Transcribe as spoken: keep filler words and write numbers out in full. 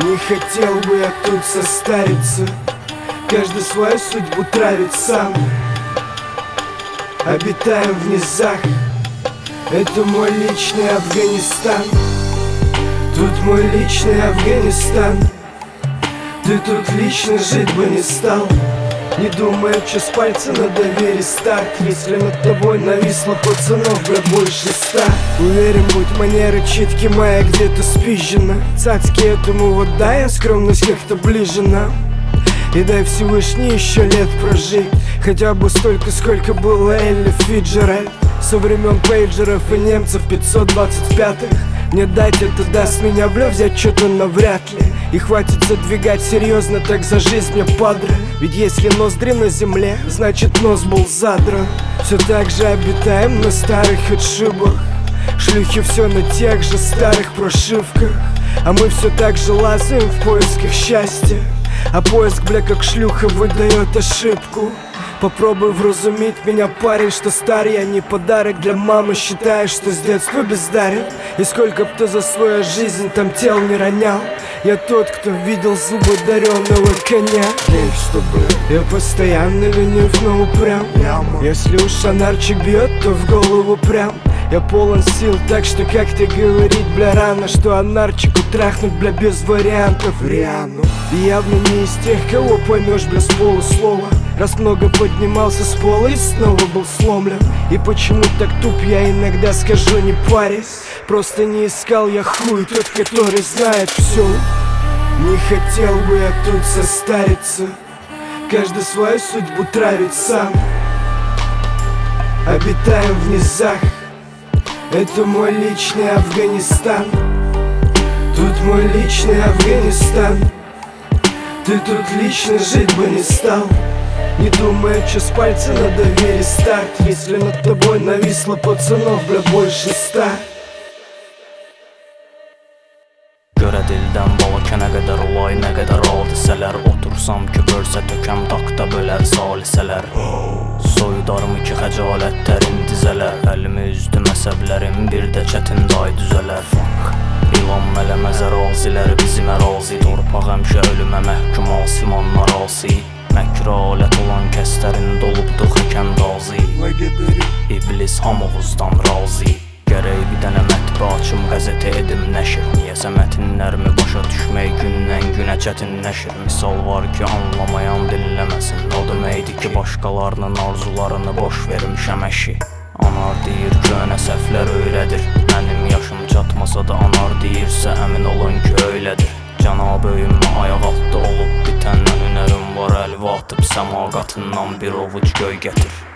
Не хотел бы я тут состариться, каждый свою судьбу травит сам. Обитаем в низах, это мой личный Афганистан. Тут мой личный Афганистан. Ты тут лично жить бы не стал, не думая, что с пальца на доверие старт. Если над тобой нависло пацанов, бля, больше ста. Уверен, будь манера читки моя где-то спизжена. Цацки этому вот дай, а скромность как-то ближе нам. И дай Всевышний еще лет прожить, хотя бы столько, сколько было Элли Фиджеральд. Со времен пейджеров и немцев пятьсот двадцать пятых. Мне дать это даст меня, бля, взять что-то навряд ли. И хватит задвигать серьезно, так за жизнь мне падре. Ведь если ноздри на земле, значит нос был задран. Все так же обитаем на старых отшибах, шлюхи все на тех же старых прошивках. А мы все так же лазаем в поисках счастья, а поиск, бля, как шлюха выдает ошибку. Попробуй вразумить меня, парень, что старый я не подарок для мамы. Считаешь, что с детства бездарен, и сколько б ты за свою жизнь там тел не ронял. Я тот, кто видел зубы даренного коня. Чтобы я постоянно ленив, но упрям. Если уж шанарчик бьет, то в голову прям. Я полон сил, так что как ты говорить, бля, рано, что анарчику трахнуть, бля, без вариантов Риану. И явно не из тех, кого поймешь, бля, с полуслова. Раз много поднимался с пола и снова был сломлен. И почему так туп, я иногда скажу, не парясь. Просто не искал я хуй, тот, который знает все. Не хотел бы я тут состариться, каждый свою судьбу травит сам. Обитаем в низах, это мой личный Афганистан. Тут мой личный Афганистан. Ты тут лично жить бы не стал, не думая, что с пальца на доверие старт. Если над тобой нависло пацанов, бля, больше ста. Göre dildən balaka nə qədər olay, nə qədər hadisələr. Otursam ki, bölsə tökəm takta bölər salisələr. Soyudarım ki, xəcalətlərin dizələr. Əlimi üzdüm əsəblərim, bir də çətin day düzələr. İlan mələməz əraziləri bizim ərazi. Torpaq həmişə ölümə məhkum, asiman narasi. Məkra alət olan kəslərin dolubdur xəkəm dazi. İblis hamağızdan razı. Gərək bir dənə mətbə açım, qəzetə edim nəşr. Niyəsə mətinlərimi başa düşmək gündən günə çətinləşir. Misal var ki, anlamayan dinləməsin. O deməkdir ki, başqalarının arzularını boş vermişəm əşi. Anar deyir ki, önə səhvlər öyrədir. Mənim yaşım çatmasa da anar deyirsə, əmin olun ki, öylədir. Cənab öyünmə ayaq altda olub bitəndən hünərim var. Əlvi atıb səma qatından bir ovuc göy gətir.